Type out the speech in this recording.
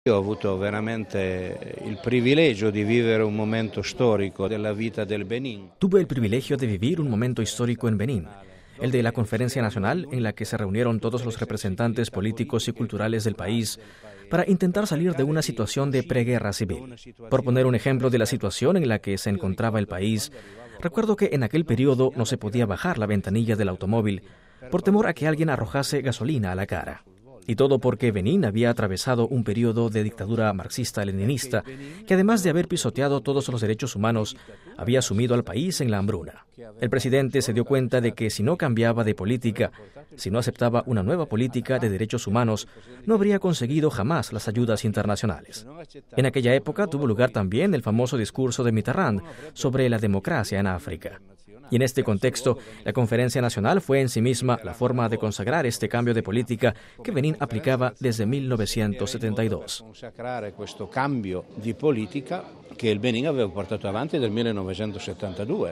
Io ho avuto veramente il privilegio di vivere un momento storico della vita del Benin. Tuve el privilegio de vivir un momento histórico en Benín, el de la Conferencia Nacional en la que se reunieron todos los representantes políticos y culturales del país para intentar salir de una situación de preguerra civil. Por poner un ejemplo de la situación en la que se encontraba el país, recuerdo que en aquel periodo no se podía bajar la ventanilla del automóvil por temor a que alguien arrojase gasolina a la cara. Y todo porque Benín había atravesado un periodo de dictadura marxista-leninista que, además de haber pisoteado todos los derechos humanos, había sumido al país en la hambruna. El presidente se dio cuenta de que si no cambiaba de política, si no aceptaba una nueva política de derechos humanos, no habría conseguido jamás las ayudas internacionales. En aquella época tuvo lugar también el famoso discurso de Mitterrand sobre la democracia en África. Y en este contexto, la Conferencia Nacional fue en sí misma la forma de consagrar este cambio de política que Benín aplicaba desde 1972. Consacrare questo cambio di politica che il Benin aveva portato avanti dal 1972.